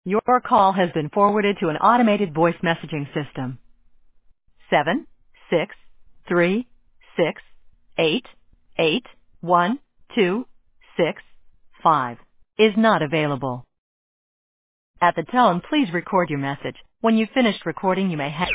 Your call has been forwarded to an automated voice messaging system. 76368812665 is not available. At the tone, please record your message. When you've finished recording, you may hang